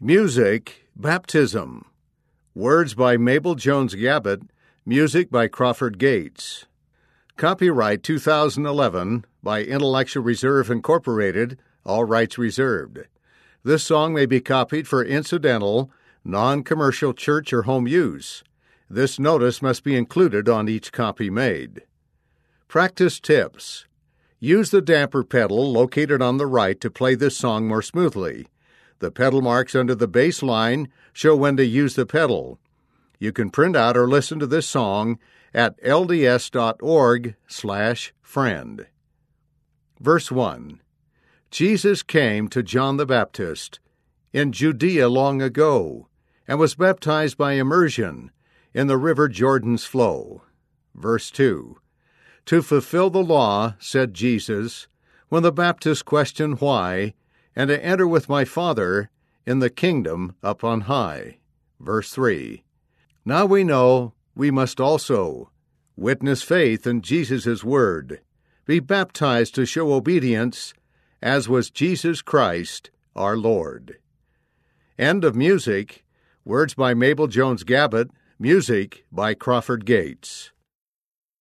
Music, Baptism. Words by Mabel Jones Gabbett. Music by Crawford Gates. Copyright 2011 by Intellectual Reserve Incorporated, all rights reserved. This song may be copied for incidental, non-commercial church or home use. This notice must be included on each copy made. Practice tips. Use the damper pedal located on the right to play this song more smoothly. The pedal marks under the bass line show when to use the pedal. You can print out or listen to this song at lds.org/friend. Verse 1. Jesus came to John the Baptist in Judea long ago, and was baptized by immersion in the river Jordan's flow. Verse 2. To fulfill the law, said Jesus, when the Baptist questioned why, and to enter with my Father in the kingdom up on high. Verse 3. Now we know we must also witness faith in Jesus' word, be baptized to show obedience, as was Jesus Christ our Lord. End of music. Words by Mabel Jones Gabbett. Music by Crawford Gates.